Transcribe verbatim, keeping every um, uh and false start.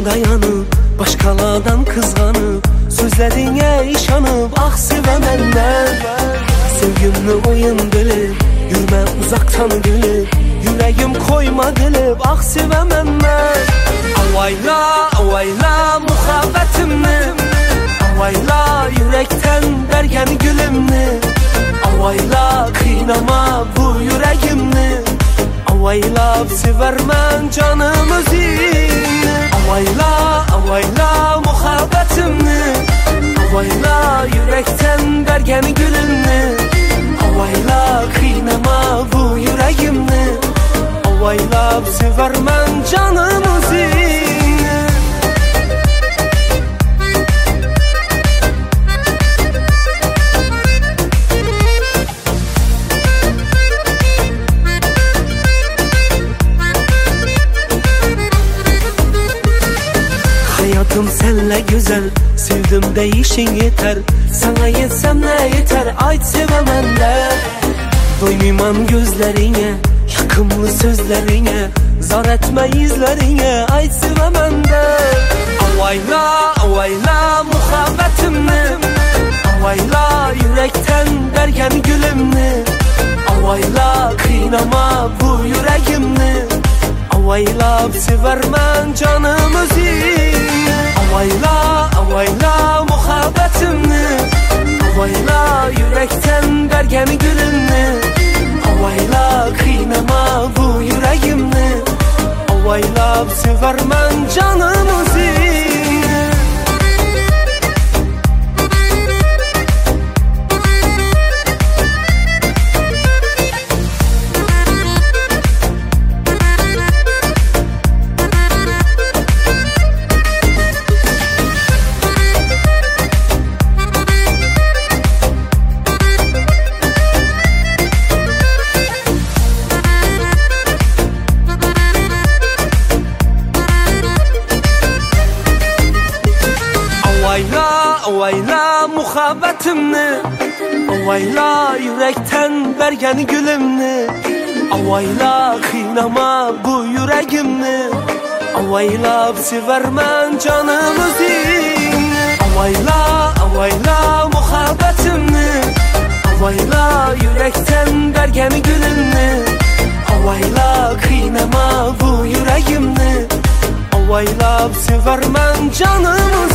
Başında yanıb, başqalardan qızğanıb, sözlərinə işanıb, ah sevə məndən. Sevgimni oyun bilib, yürmə uzaqdan gülüb, yüreğim koyma dilib, ah sevə məndən. Avayla, avayla muhabbetimni, avayla yürekten bergen gülümni, avayla kıynama bu yüreğimni, avayla severmen canım özünü. Avayla, avayla muhabbetimni, avayla yürekten bergen gülümni, avayla kıynama bu yüreğimni, avayla severmen canım özünü. Hayatım senle güzel, sevdim değişin yeter, sana yetsem ne yeter, ait sevemem de. Doymamam gözlerine, yakımlı sözlerine, zar etme izlerine, ait sevemem de. Avayla, avayla muhabbetimni, avayla yürekten bergen gülümni, avayla kıynama bu yüreğimni, avayla severmen canım özünü. Avayla, avayla muhabbetimni, avayla yürekten bergen gülümni, avayla kıynama bu yüreğimni, avayla severmen canım özünü. Avayla, avayla muhabbetimni, avayla yürekten bergen gülümni, avayla kıynama bu yüreğimni, avayla severmen canım özünü. Avayla, avayla muhabbetimni, avayla yürekten bergen gülümni, avayla kıynama bu yüreğimni, avayla severmen canım özünü.